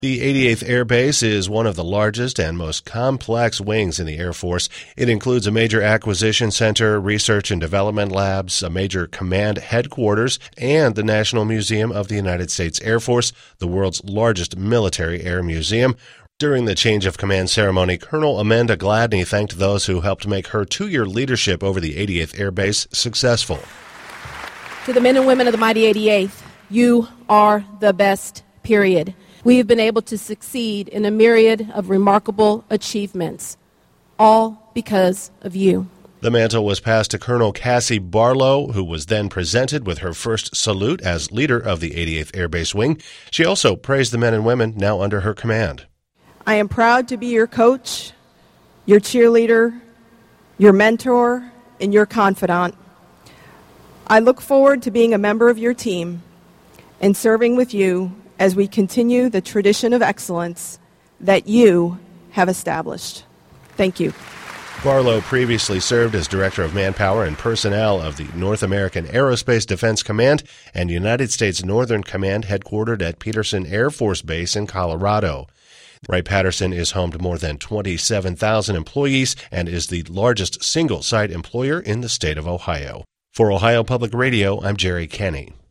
The 88th Air Base is one of the largest and most complex wings in the Air Force. It includes a major acquisition center, research and development labs, a major command headquarters, and the National Museum of the United States Air Force, the world's largest military air museum. During the change of command ceremony, Colonel Amanda Gladney thanked those who helped make her 2-year leadership over the 88th Air Base successful. To the men and women of the mighty 88th, you are the best, period. We have been able to succeed in a myriad of remarkable achievements, all because of you. The mantle was passed to Colonel Cassie Barlow, who was then presented with her first salute as leader of the 88th Air Base Wing. She also praised the men and women now under her command. I am proud to be your coach, your cheerleader, your mentor, and your confidant. I look forward to being a member of your team and serving with you as we continue the tradition of excellence that you have established. Thank you. Barlow previously served as Director of Manpower and Personnel of the North American Aerospace Defense Command and United States Northern Command headquartered at Peterson Air Force Base in Colorado. Wright-Patterson is home to more than 27,000 employees and is the largest single-site employer in the state of Ohio. For Ohio Public Radio, I'm Jerry Kenny.